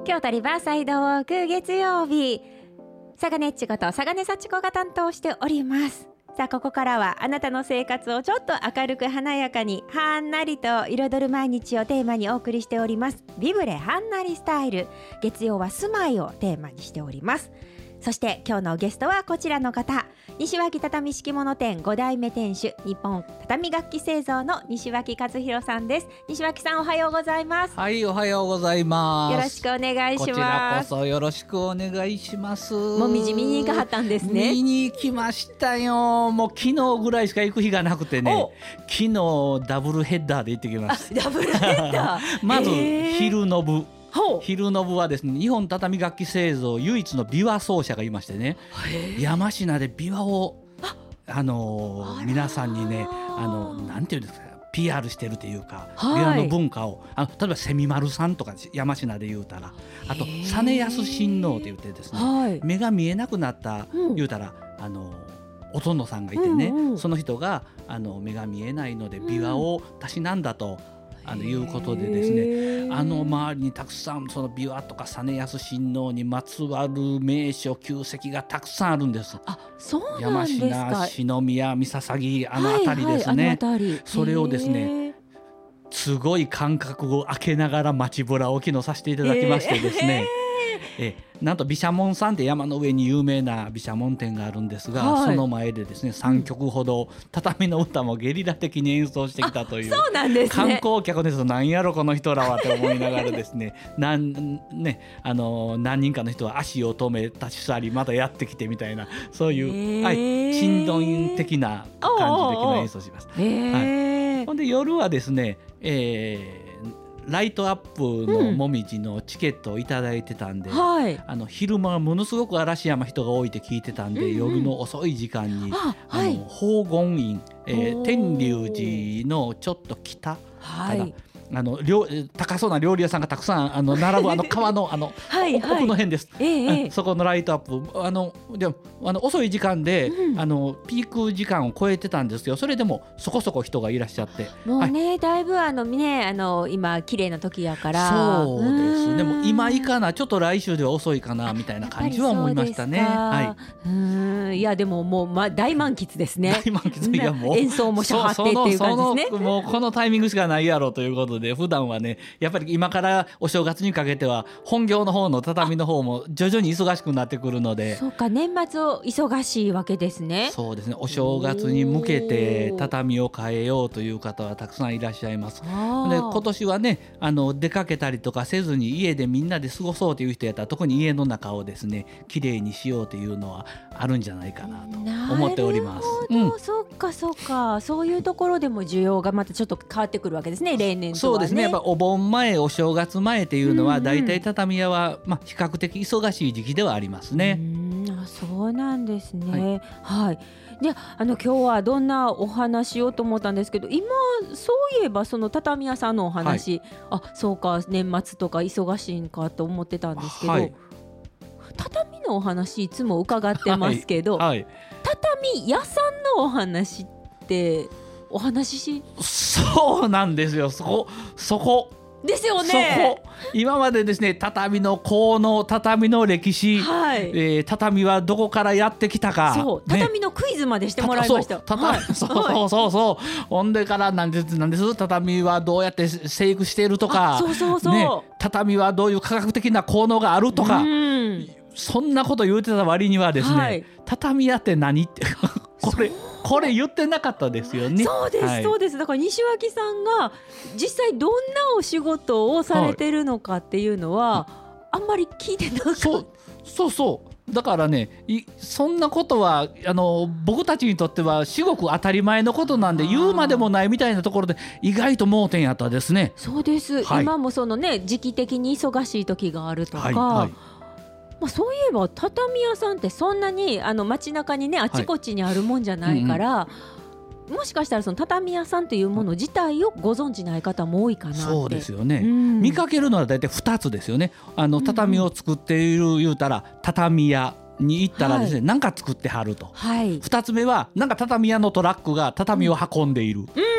京都リバーサイドウォーク月曜日、佐賀ねっちこと佐賀ね幸子が担当しております。さあ、ここからはあなたの生活をちょっと明るく華やかにはんなりと彩る毎日をテーマにお送りしておりますビブレはんなりスタイル。月曜は住まいをテーマにしております。そして今日のゲストはこちらの方、西脇畳敷物店5代目店主、日本畳楽器製造の西脇和弘さんです。西脇さん、おはようございます。 はい、おはようございます。 よろしくお願いします。 こちらこそよろしくお願いします。 もみじ見に行かはったんですね。 見に行きましたよ。もう昨日ぐらいしか行く日がなくてね、昨日ダブルヘッダーで行ってきました。 ダブルヘッダーまず昼の部、昼の部はですね、日本畳楽器製造唯一の琵琶奏者がいましてね、山科で琵琶を皆さんにね、なんていうんですか、PR してるというか、琵琶の文化を例えば蝉丸さんとか山科で言うたら、あと実康親王と言ってですね、目が見えなくなった言うたらお殿さんがいてね、その人が目が見えないので琵琶をたしなんだということでですね、周りにたくさんその琵琶とか実康親王にまつわる名所旧跡がたくさんあるんです。 そうなんですか。 山科、篠宮、三崎あの辺りですね、それをですね、すごい間隔を空けながら街ぶらを昨日させていただきましてですね、なんと毘沙門さんって山の上に有名な毘沙門天があるんですが、その前でですね3曲ほど畳の歌もゲリラ的に演奏してきたという。 そうなんですね。 観光客ですと、なんやろこの人らはと思いながらですね何人かの人は足を止め立ち去りまたやってきてみたいな、そういう、珍道的な感じで昨日演奏しました。ほんで夜はですね、ライトアップのもみじのチケットをいただいてたんで、昼間はものすごく嵐山人が多いって聞いてたんで、夜の遅い時間に宝厳院、天龍寺のちょっと北から高そうな料理屋さんがたくさん並ぶ川の奥の辺です。そこのライトアップでも遅い時間で、ピーク時間を超えてたんですけど、それでもそこそこ人がいらっしゃって、 もうね、だいぶ今綺麗な時やから。 そうです。でも今いかな、ちょっと来週では遅いかなみたいな感じは思いましたね。 いやでももう大満喫ですね。 大満喫。いやもう演奏もしはってっていう感じですね。 もうこのタイミングしかないやろということで、普段はねやっぱり今からお正月にかけては本業の方の畳の方も徐々に忙しくなってくるので。 そうか、年末を忙しいわけですね。 そうですね、お正月に向けて畳を変えようという方はたくさんいらっしゃいます。で今年はね出かけたりとかせずに家でみんなで過ごそうという人やったら、特に家の中をですねきれいにしようというのはあるんじゃないかなと思っております。 そうかそうか、そういうところでも需要がまたちょっと変わってくるわけですね、例年とはね。 そうですね、やっぱお盆前お正月前っていうのはだいたい畳屋は比較的忙しい時期ではありますね。 そうなんですね。で今日はどんなお話をと思ったんですけど、今そういえばその畳屋さんのお話、そうか年末とか忙しいんかと思ってたんですけど、畳のお話いつも伺ってますけど、畳屋さんのお話ってお話しそうなんですよ。そこですよね。 今までですね、畳の効能、畳の歴史、畳はどこからやってきたか、 畳のクイズまでしてもらいました。 ほんでからなんです畳はどうやって生育しているとか、畳はどういう科学的な効能があるとか、そんなこと言うてた割にはですね、畳屋って何ってこれ言ってなかったですよね。 そうです、そうです。だから西脇さんが実際どんなお仕事をされてるのかっていうのは、あんまり聞いてなかった。 そうだからね、そんなことは僕たちにとっては至極当たり前のことなんで、言うまでもないみたいなところで意外と盲点やったですね。 そうです、今もそのね時期的に忙しい時があるとか、そういえば畳屋さんってそんなに街中にねあちこちにあるもんじゃないから、もしかしたらその畳屋さんというもの自体をご存じない方も多いかなって。 そうですよね、見かけるのは大体2つですよね。畳を作っている言うたら畳屋に行ったらですね、なんか作ってはると、2つ目はなんか畳屋のトラックが畳を運んでいる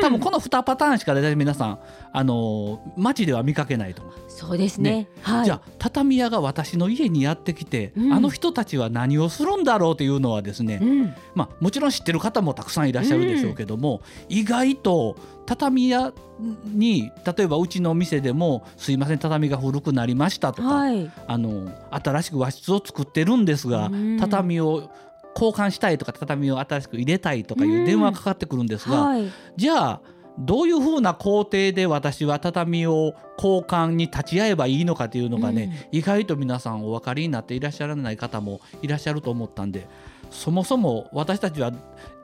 多分この2パターンしか大体皆さん街では見かけないと思う。 そうですね。 じゃあ畳屋が私の家にやってきて、あの人たちは何をするんだろうというのはですね、もちろん知ってる方もたくさんいらっしゃるでしょうけども、意外と畳屋に例えばうちの店でもすいません畳が古くなりましたとか、新しく和室を作ってるんですが、畳を交換したいとか畳を新しく入れたいとかいう電話がかかってくるんですが、じゃあどういうふうな工程で私は畳を交換に立ち会えばいいのかというのがね、意外と皆さんお分かりになっていらっしゃらない方もいらっしゃると思ったんで、そもそも私たちは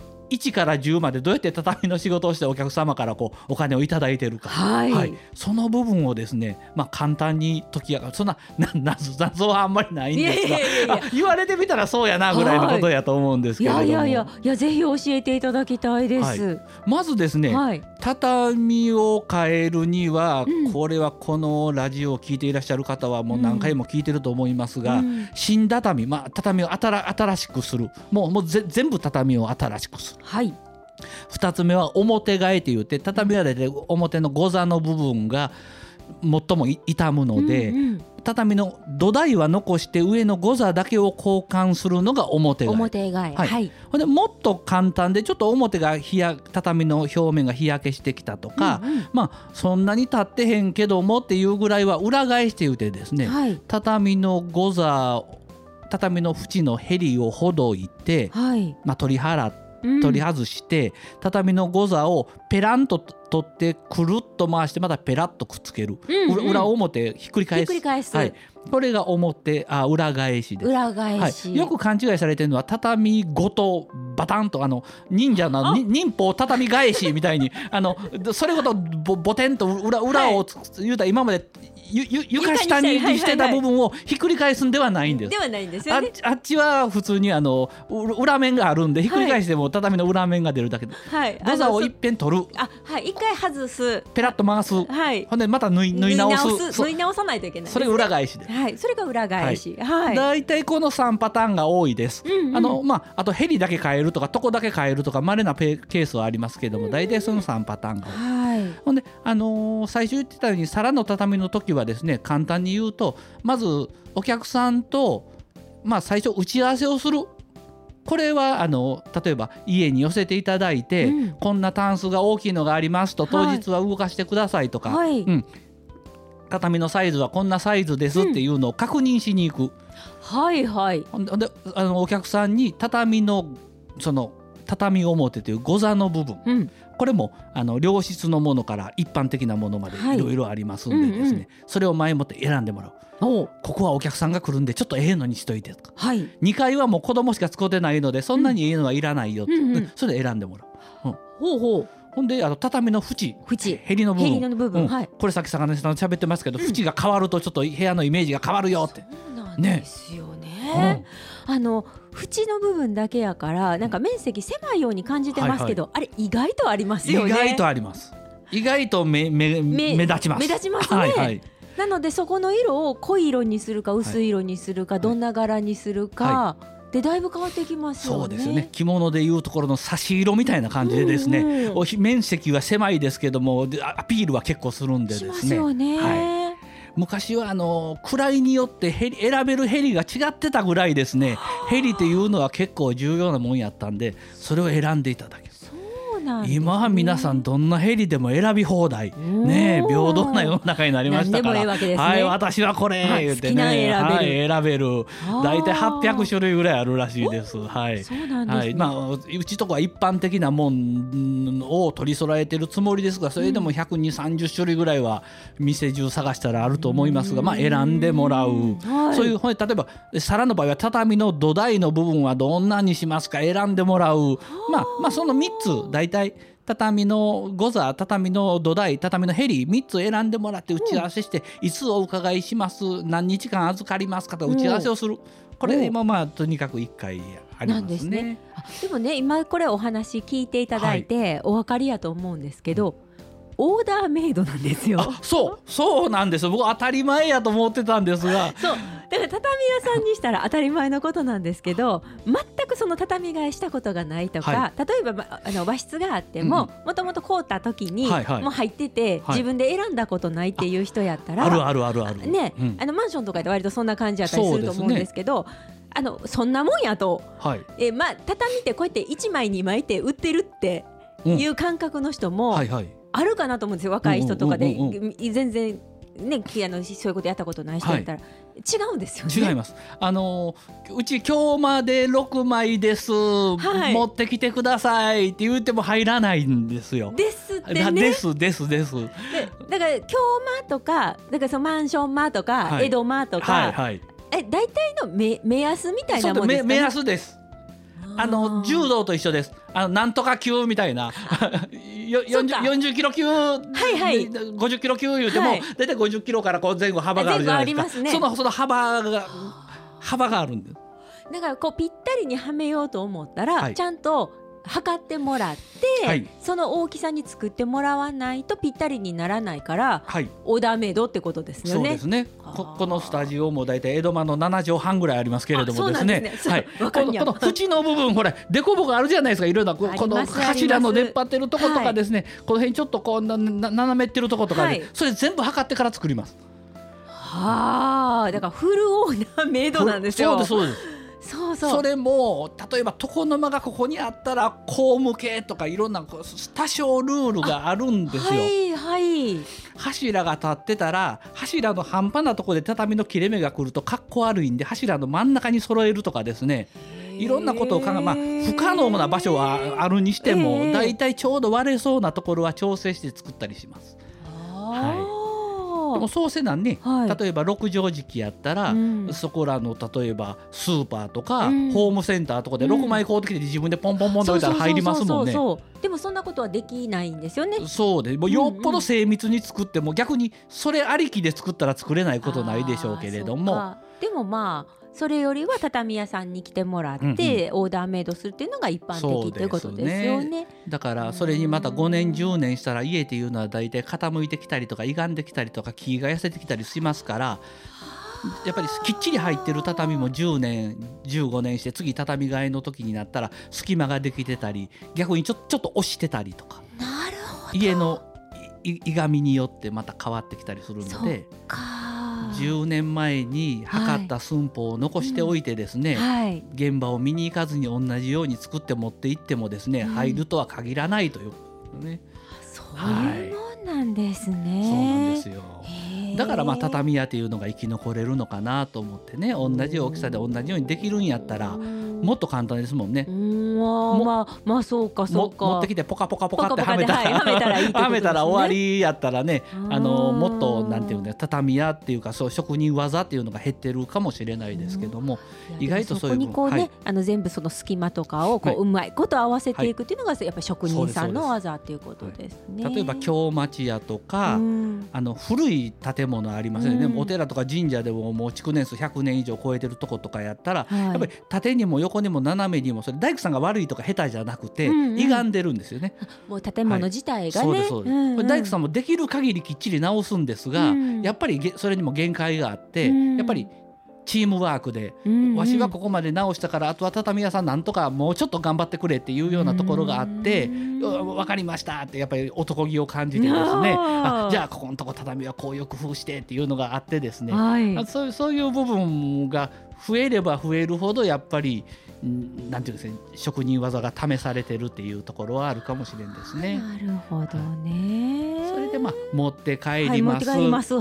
1から10までどうやって畳の仕事をしてお客様からお金をいただいているか、その部分をですね、簡単に解き上がる、そんな謎はあんまりないんですが、言われてみたらそうやなぐらいのことやと思うんですけれども、 いやぜひ教えていただきたいです。 まずですね、畳を変えるには、これはこのラジオを聞いていらっしゃる方はもう何回も聞いてると思いますが、新畳、畳を新しくする、もう全部畳を新しくする。2つ目は表替えといって畳はで表の御座の部分が最も傷むので、畳の土台は残して上の御座だけを交換するのが表替え。でもっと簡単でちょっと表が畳の表面が日焼けしてきたとか、そんなに経ってへんけどもっていうぐらいは裏返して言うてですね、畳の御座、畳の縁のへりをほどいて、取り外して畳の御座をペランと取ってくるっと回してまたペラッとくっつける、裏表ひっくり返す、これが裏返しです。よく勘違いされてるのは畳ごとバタンと忍者の忍法畳返しみたいにそれごとボテンと裏を言うたら今まで床下にしてた部分をひっくり返すんではないんです。あっちは普通に裏面があるんでひっくり返しても畳の裏面が出るだけで、御座をいっぺん取る、 一回外す、 ペラッと回す、ほんでまた縫い直さないといけない。 それが裏返しです。 それが裏返し。 だいたいこの3パターンが多いです。あとヘリだけ変えるとか床だけ変えるとか稀なケースはありますけども、だいたいその3パターンが多い。ほんで最初言ってたように皿の畳の時はですね、簡単に言うとまずお客さんと最初打ち合わせをする。これは例えば家に寄せていただいて、こんなタンスが大きいのがありますと、当日は動かしてくださいとか、畳のサイズはこんなサイズですっていうのを確認しに行く。でお客さんに畳のその畳表という御座の部分、これも良質のものから一般的なものまでいろいろありますんでですね、それを前もって選んでもらう。ここはお客さんが来るんでちょっとのにしといてとか、2階はもう子供しか使ってないのでそんなにのはいらないよって、それで選んでもらう。ほんで畳の縁へりの部分、これさっき坂根さんと喋ってますけど、縁が変わるとちょっと部屋のイメージが変わるよって。 そうなんですよね。縁の部分だけやからなんか面積狭いように感じてますけど、あれ意外とありますよね。 意外とあります。意外と目立ちます。 目立ちますね。なのでそこの色を濃い色にするか薄い色にするか、どんな柄にするか、でだいぶ変わってきますよね。 そうですよね。着物でいうところの差し色みたいな感じでですね、面積は狭いですけどもアピールは結構するんでですね。しますよね。昔は位によって選べるヘリが違ってたぐらいですね。ヘリっていうのは結構重要なもんやったんで、それを選んでいただける。今は皆さんどんなヘリでも選び放題、平等な世の中になりましたから、私はこれ言ってね、選べる。大体800種類ぐらいあるらしいです。うちとこは一般的なもんを取り揃えてるつもりですが、それでも120、30種類ぐらいは店中探したらあると思いますが、選んでもらう。そういう例えば皿の場合は畳の土台の部分はどんなにしますか選んでもらう。その3つ大体畳の御座、畳の土台、畳のヘリ3つ選んでもらって打ち合わせして、いつお伺いします、何日間預かりますかと打ち合わせをする。これもとにかく1回ありますね。 でもね、今これお話聞いていただいてお分かりやと思うんですけど、オーダーメイドなんですよ。 そうなんです。僕当たり前やと思ってたんですが、 だから畳屋さんにしたら当たり前のことなんですけど、全くその畳替えしたことがないとか、 は例えば和室があってももともと買うた時にはいはいもう入ってて、 はい自分で選んだことないっていう人やったら、 あるあるあるあるね、 うんマンションとかで割とそんな感じやったりすると思うんですけど、そんなもんやと、 はい畳ってこうやって1枚2枚って売ってるっていう感覚の人もはいはいあるかなと思うんですよ。若い人とかでうんうん全然ね、そういうことやったことない人やったら、違うんですよね。 違います。うち今日まで6枚です、持ってきてくださいって言っても入らないんですよ。 ですってね。 ですだから京間とか、だからそのマンション間とか、 はい江戸間とか、 はいはい、 大体の目安みたいなもんですかね。 目安です。柔道と一緒です。なんとか級みたいな40キロ級、50キロ級言うても、だいたい50キロからこう前後幅があるじゃないですか。 前後ありますね。 その幅があるんです。 だからこうぴったりにはめようと思ったら、ちゃんと測ってもらって、その大きさに作ってもらわないとぴったりにならないから、オーダーメイドってことですよね。 そうですね。このスタジオもだいたい江戸間の7畳半ぐらいありますけれどもですね、この縁の部分、ほら凸凹あるじゃないですか。いろんなこの柱の出っ張ってるとことかですね、この辺ちょっとこう斜めってるとことかで、それ全部測ってから作ります。 だからフルオーダーメイドなんですよ。 そうです。それも例えば床の間がここにあったらこう向けとか、いろんな多少ルールがあるんですよ。柱が立ってたら、柱の半端なところで畳の切れ目が来るとかっこ悪いんで、柱の真ん中に揃えるとかですね、いろんなことを考え、不可能な場所はあるにしても、だいたいちょうど割れそうなところは調整して作ったりします。でもそうせなんね、例えば6畳敷やったら、そこらの例えばスーパーとか、ホームセンターとかで6枚買うてきて自分でポンポンポンと置いたら入りますもんね。 でもそんなことはできないんですよね。 そうで、もうよっぽど精密に作っても、逆にそれありきで作ったら作れないことないでしょうけれども、 でもそれよりは畳屋さんに来てもらって、オーダーメイドするっていうのが一般的ということですよね。 だからそれにまた5年10年したら、家っていうのはだいたい傾いてきたりとか歪んできたりとか木が痩せてきたりしますから、やっぱりきっちり入ってる畳も10年15年して次畳替えの時になったら隙間ができてたり、逆にちょっと押してたりとか、家のいがみによってまた変わってきたりするので、10年前に測った寸法を残しておいてですね、現場を見に行かずに同じように作って持って行ってもですね、入るとは限らないということね。 そういうもんなんですね。 そうなんですよ。だから畳屋っていうのが生き残れるのかなと思ってね、同じ大きさで同じようにできるんやったらもっと簡単ですもんね。 そうかそうか。 持ってきてポカポカポカってはめたら終わりやったらね、もっとなんていうんだ、畳屋っていうか、そう職人技っていうのが減ってるかもしれないですけども、意外とそういうそこにこうね、全部その隙間とかをこううまいこと合わせていくっていうのがやっぱり職人さんの技っていうことですね。 例えば京町屋とか、古い建物ありますよね。お寺とか神社でももう築年数100年以上超えてるとことかやったら、やっぱり縦にも横にも斜めにも、それ大工さんが悪いとか下手じゃなくて、歪んでるんですよね。 もう建物自体がね、 大工さんもできる限りきっちり直すんですが、やっぱりそれにも限界があって、やっぱりチームワークで、わしはここまで直したからあとは畳屋さんなんとかもうちょっと頑張ってくれっていうようなところがあって、分かりましたってやっぱり男気を感じてですね、じゃあここのとこ畳はこういう工夫してっていうのがあってですね、そういう部分が増えれば増えるほどやっぱりなんていうんですか、職人技が試されてるっていうところはあるかもしれんですね。 なるほどね。 それで持って帰ります。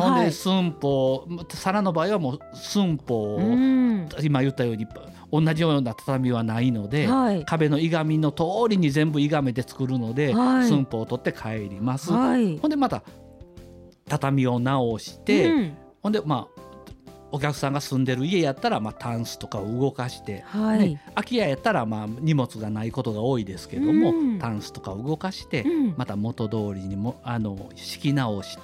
ほんで寸法、皿の場合はもう寸法を、今言ったように同じような畳はないので、壁のいがみの通りに全部いがめて作るので、寸法を取って帰ります。ほんでまた畳を直して、ほんでお客さんが住んでる家やったらタンスとかを動かして、空き家やったら荷物がないことが多いですけども、タンスとかを動かして、また元通りにも敷き直して、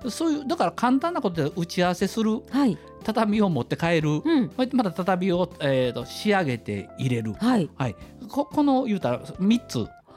そういうだから簡単なことで打ち合わせする、畳を持って帰る、また畳を、仕上げて入れる、この言うたら3つ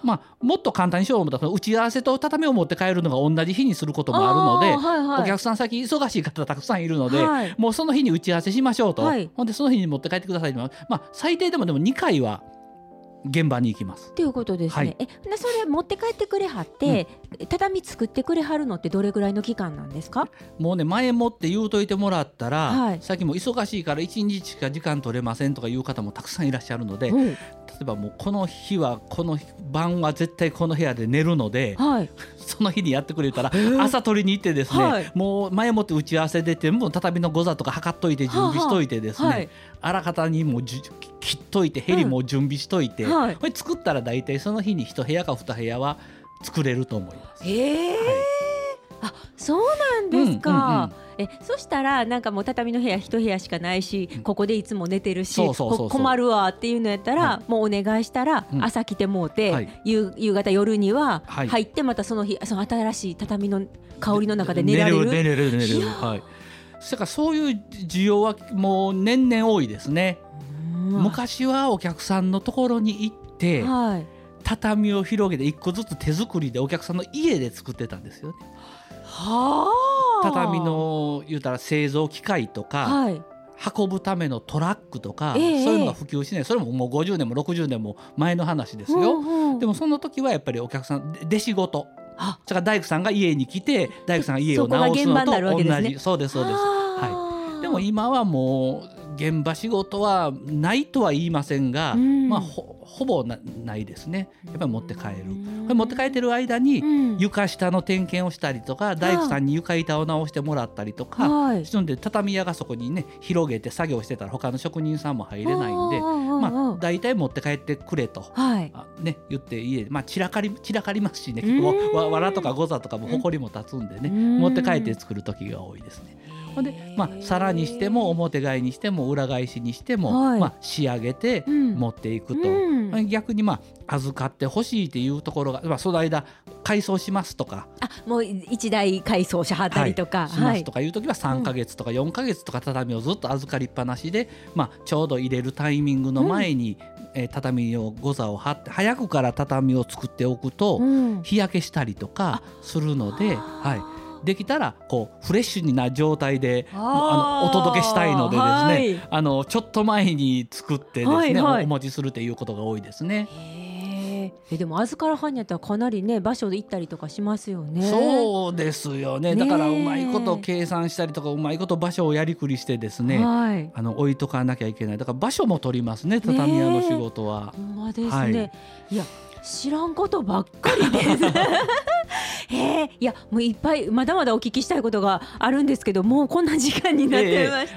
もっと簡単にしよう思ったら打ち合わせと畳を持って帰るのが同じ日にすることもあるので、 はいはい、 お客さん先忙しい方たくさんいるので、 はい、 もうその日に打ち合わせしましょうと、 はい、 ほんでその日に持って帰ってくださいと、最低でも2回は現場に行きますっていうことですね、 はい、 でそれ持って帰ってくれはって、畳作ってくれはるのってどれぐらいの期間なんですか？ もうね、前もって言うといてもらったら、 はい、 さっきも忙しいから1日しか時間取れませんとかいう方もたくさんいらっしゃるので、例えばもうこの日はこの晩は絶対この部屋で寝るので、 はい、 その日にやってくれたら朝取りに行ってですね、 はい、 もう前もって打ち合わせでもう畳のゴザとか測っといて準備しといてですね、 はい、 あらかたにもう切っといてヘリも準備しといて、 はい、 これ作ったら大体その日に1部屋か2部屋は作れると思います。 はい、あ、そうなんですか、そしたらなんかもう畳の部屋1部屋しかないし、ここでいつも寝てるし、困るわっていうのやったら、もうお願いしたら朝来てもうて、夕方夜には入ってまたその日その新しい畳の香りの中で寝られる。 寝れる、はい。だからそういう需要はもう年々多いですね。昔はお客さんのところに行って、はい、畳を広げて1個ずつ手作りでお客さんの家で作ってたんですよね。 はあ、 畳の言うたら製造機械とか、はい、運ぶためのトラックとか、そういうのが普及しない。それももう50年も60年も前の話ですよ、でもその時はやっぱりお客さん弟子ごと、それから大工さんが家に来て大工さんが家を直すのと同じ。そうですそうです、はい、でも今はもう現場仕事はないとは言いませんが、ほぼないですね。やっぱり持って帰る。これ持って帰ってる間に床下の点検をしたりとか、大工さんに床板を直してもらったりとか、そんで畳屋がそこにね広げて作業してたら他の職人さんも入れないんで、大体持って帰ってくれと、言って家で、散らかりますしね、結構藁とかゴザとかも埃も立つんでね、持って帰って作る時が多いですね。で皿にしても表返にしても裏返しにしても、仕上げて持っていくと、逆に預かってほしいっていうところが、その間改装しますとか、 もう一台改装しはったりとか、 しますとかいう時は3ヶ月とか4ヶ月とか畳をずっと預かりっぱなしで、ちょうど入れるタイミングの前に、畳をゴザを張って早くから畳を作っておくと、日焼けしたりとかするので、できたらこうフレッシュな状態でお届けしたいのでですね、ちょっと前に作ってですね、お持ちするということが多いですね。 でも預からはんやったらかなりね場所で行ったりとかしますよね。 そうですよね。だからうまいこと計算したりとか、うまいこと場所をやりくりしてですね、置いとかなきゃいけない。だから場所も取りますね、畳屋の仕事は。 ほんまですね、いや知らんことばっかりですいやもういっぱいまだまだお聞きしたいことがあるんですけど、もうこんな時間になってました、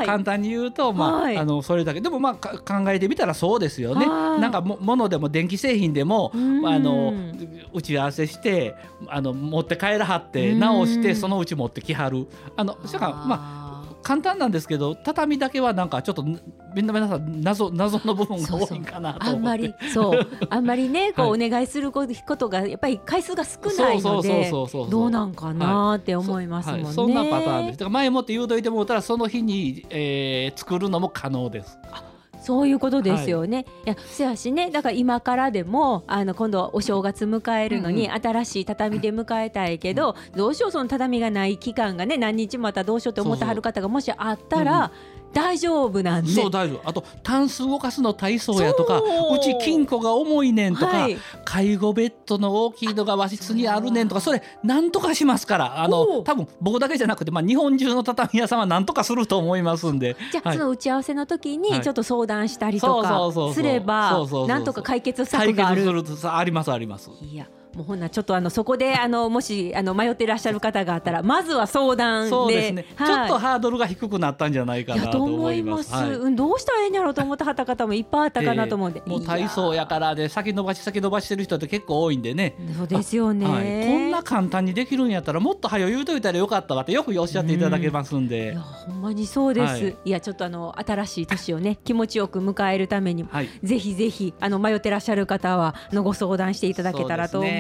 簡単に言うと、それだけでも考えてみたらそうですよね。なんか物でも電気製品でも打ち合わせして持って帰らはって直してそのうち持ってきはる。それから簡単なんですけど、畳だけはなんかちょっとみんなさん謎の部分が多いかなと思って、 あんまりねこうお願いすることがやっぱり回数が少ないので、どうなんかなって思いますもんね。 そんなパターンです。だから前もって言うといてもらったらその日に、作るのも可能です。 そういうことですよね、いやせやしね、だから今からでも今度お正月迎えるのに新しい畳で迎えたいけど、どうしようその畳がない期間がね何日またどうしようって思ってはる方がもしあったら大丈夫なんで。 そう大丈夫。あとタンス動かすの体操やとか、うち金庫が重いねんとか、介護ベッドの大きいのが和室にあるねんとか、それなんとかしますから。多分僕だけじゃなくて、日本中の畳屋さんはなんとかすると思いますんで。 じゃあ、その打ち合わせの時にちょっと相談したりとかすればなんとか解決策がある。 ありますあります。 いやもうほんなちょっとそこでもし迷ってらっしゃる方があったらまずは相談で。 そうですね、ちょっとハードルが低くなったんじゃないかなと思います。 どうしたらいいんやろうと思ってはった方もいっぱいあったかなと思うんで、 もう体操やからで先延ばしてる人って結構多いんでね。 そうですよね、 こんな簡単にできるんやったらもっと早言うといたらよかったわってよくおっしゃっていただけますんで、 いやほんまにそうです、いやちょっと新しい年をね気持ちよく迎えるためにも、ぜひぜひ迷ってらっしゃる方はご相談していただけたらと思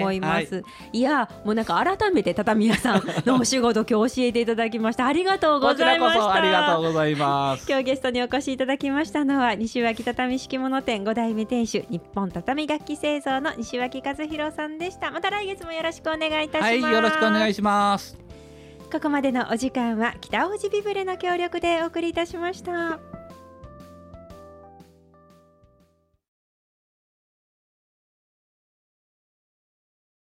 思います。いやもうなんか改めて畳屋さんのお仕事今日教えていただきました。ありがとうございました。 こちらこそありがとうございます。 今日ゲストにお越しいただきましたのは西脇畳敷物店5代目店主日本畳楽器製造の西脇和弘さんでした。また来月もよろしくお願いいたします。 はい、よろしくお願いします。 ここまでのお時間は北大路ビブレの協力でお送りいたしました。